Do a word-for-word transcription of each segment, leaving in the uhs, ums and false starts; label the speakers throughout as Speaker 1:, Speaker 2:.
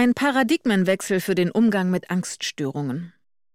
Speaker 1: Ein Paradigmenwechsel für den Umgang mit Angststörungen.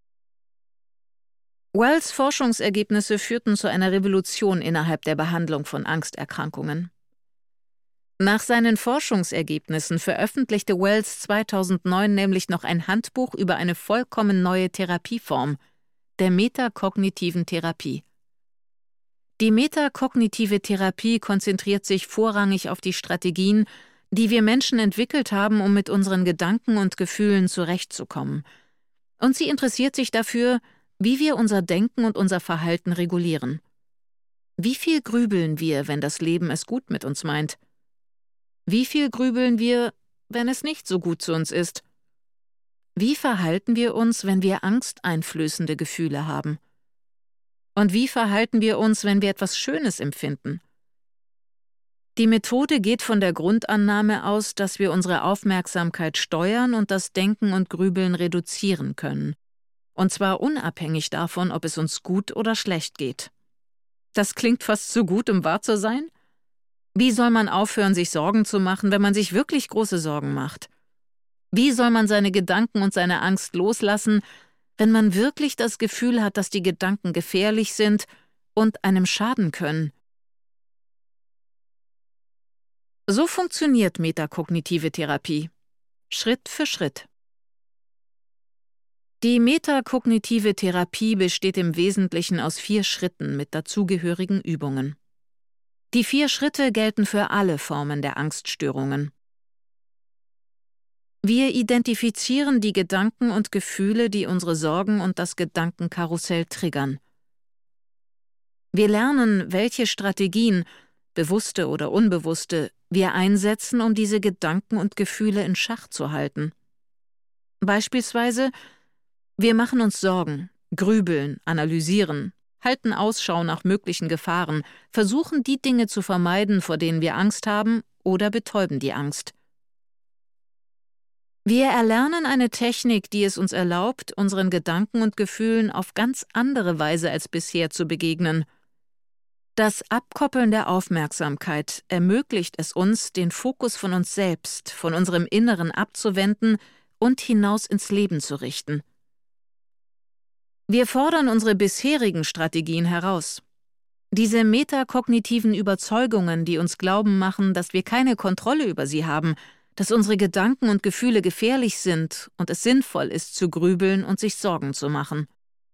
Speaker 1: Wells Forschungsergebnisse führten zu einer Revolution innerhalb der Behandlung von Angsterkrankungen. Nach seinen Forschungsergebnissen veröffentlichte Wells zweitausendneun nämlich noch ein Handbuch über eine vollkommen neue Therapieform, der metakognitiven Therapie. Die metakognitive Therapie konzentriert sich vorrangig auf die Strategien, die wir Menschen entwickelt haben, um mit unseren Gedanken und Gefühlen zurechtzukommen. Und sie interessiert sich dafür, wie wir unser Denken und unser Verhalten regulieren. Wie viel grübeln wir, wenn das Leben es gut mit uns meint? Wie viel grübeln wir, wenn es nicht so gut zu uns ist? Wie verhalten wir uns, wenn wir angsteinflößende Gefühle haben? Und wie verhalten wir uns, wenn wir etwas Schönes empfinden? Die Methode geht von der Grundannahme aus, dass wir unsere Aufmerksamkeit steuern und das Denken und Grübeln reduzieren können. Und zwar unabhängig davon, ob es uns gut oder schlecht geht. Das klingt fast zu gut, um wahr zu sein? Wie soll man aufhören, sich Sorgen zu machen, wenn man sich wirklich große Sorgen macht? Wie soll man seine Gedanken und seine Angst loslassen, wenn man wirklich das Gefühl hat, dass die Gedanken gefährlich sind und einem schaden können? So funktioniert metakognitive Therapie. Schritt für Schritt. Die metakognitive Therapie besteht im Wesentlichen aus vier Schritten mit dazugehörigen Übungen. Die vier Schritte gelten für alle Formen der Angststörungen. Wir identifizieren die Gedanken und Gefühle, die unsere Sorgen und das Gedankenkarussell triggern. Wir lernen, welche Strategien, bewusste oder unbewusste, wir einsetzen, um diese Gedanken und Gefühle in Schach zu halten. Beispielsweise, wir machen uns Sorgen, grübeln, analysieren, halten Ausschau nach möglichen Gefahren, versuchen die Dinge zu vermeiden, vor denen wir Angst haben, oder betäuben die Angst. Wir erlernen eine Technik, die es uns erlaubt, unseren Gedanken und Gefühlen auf ganz andere Weise als bisher zu begegnen. Das Abkoppeln der Aufmerksamkeit ermöglicht es uns, den Fokus von uns selbst, von unserem Inneren abzuwenden und hinaus ins Leben zu richten. Wir fordern unsere bisherigen Strategien heraus. Diese metakognitiven Überzeugungen, die uns glauben machen, dass wir keine Kontrolle über sie haben, dass unsere Gedanken und Gefühle gefährlich sind und es sinnvoll ist, zu grübeln und sich Sorgen zu machen.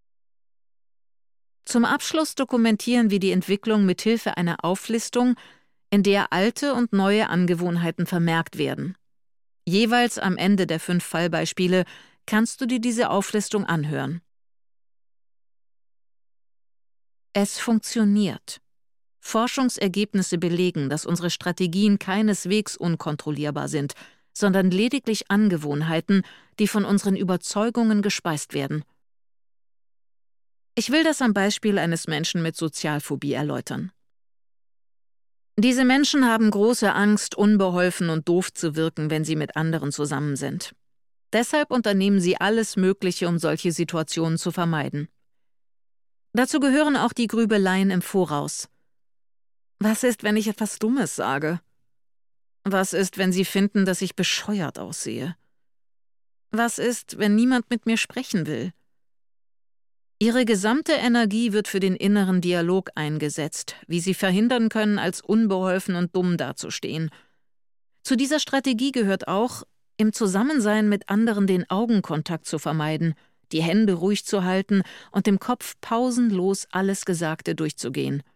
Speaker 1: Zum Abschluss dokumentieren wir die Entwicklung mithilfe einer Auflistung, in der alte und neue Angewohnheiten vermerkt werden. Jeweils am Ende der fünf Fallbeispiele kannst du dir diese Auflistung anhören. Es funktioniert. Forschungsergebnisse belegen, dass unsere Strategien keineswegs unkontrollierbar sind, sondern lediglich Angewohnheiten, die von unseren Überzeugungen gespeist werden. Ich will das am Beispiel eines Menschen mit Sozialphobie erläutern. Diese Menschen haben große Angst, unbeholfen und doof zu wirken, wenn sie mit anderen zusammen sind. Deshalb unternehmen sie alles Mögliche, um solche Situationen zu vermeiden. Dazu gehören auch die Grübeleien im Voraus. Was ist, wenn ich etwas Dummes sage? Was ist, wenn sie finden, dass ich bescheuert aussehe? Was ist, wenn niemand mit mir sprechen will? Ihre gesamte Energie wird für den inneren Dialog eingesetzt, wie sie verhindern können, als unbeholfen und dumm dazustehen. Zu dieser Strategie gehört auch, im Zusammensein mit anderen den Augenkontakt zu vermeiden, die Hände ruhig zu halten und im Kopf pausenlos alles Gesagte durchzugehen.